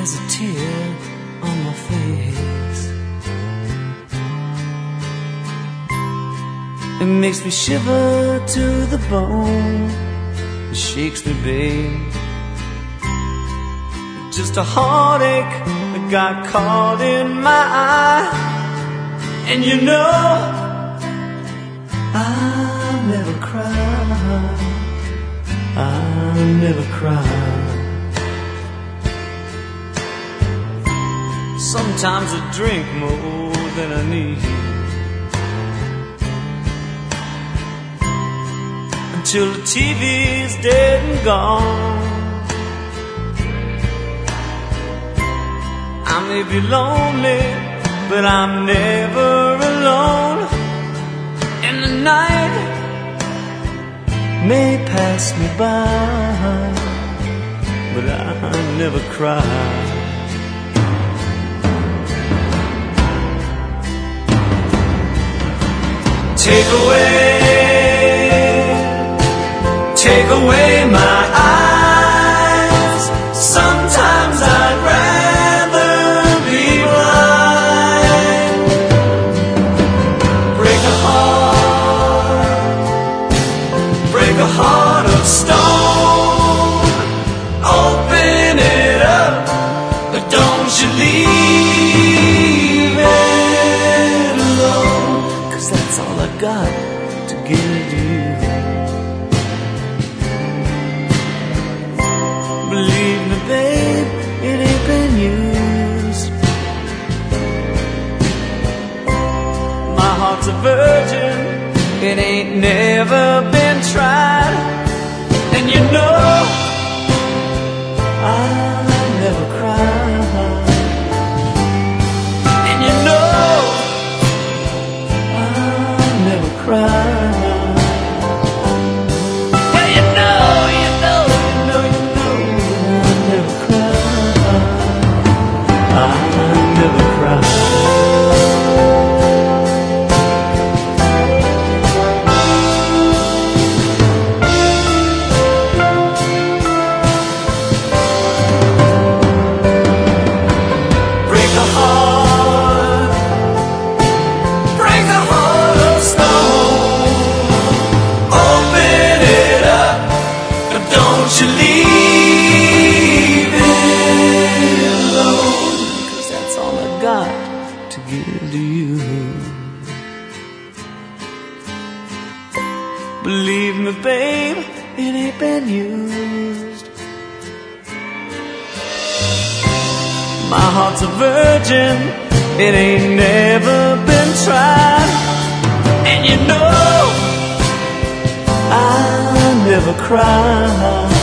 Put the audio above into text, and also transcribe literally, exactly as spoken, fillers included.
there's a tear on my face. It makes me shiver to the bone. It shakes me, babe. Just a heartache that got caught in my eye. And you know I'll never cry. I'll never cry. Sometimes I drink more than I need, until the T V's dead and gone. I may be lonely, but I'm never alone. And the night may pass me by, but I never cry. Take away, take away my eyes. Sometimes I'd rather be blind. Break a heart, break a heart of stone. Open it up, but don't you leave it alone. 'Cause that's all I got to give you. Believe me, babe, it ain't been used. My heart's a virgin, it ain't never been tried. And you know I'll never cry. And you know I'll never cry. You leave it alone, 'cause that's all I got to give to you. Believe me, babe, it ain't been used. My heart's a virgin, it ain't never been tried. And you know I'll never cry.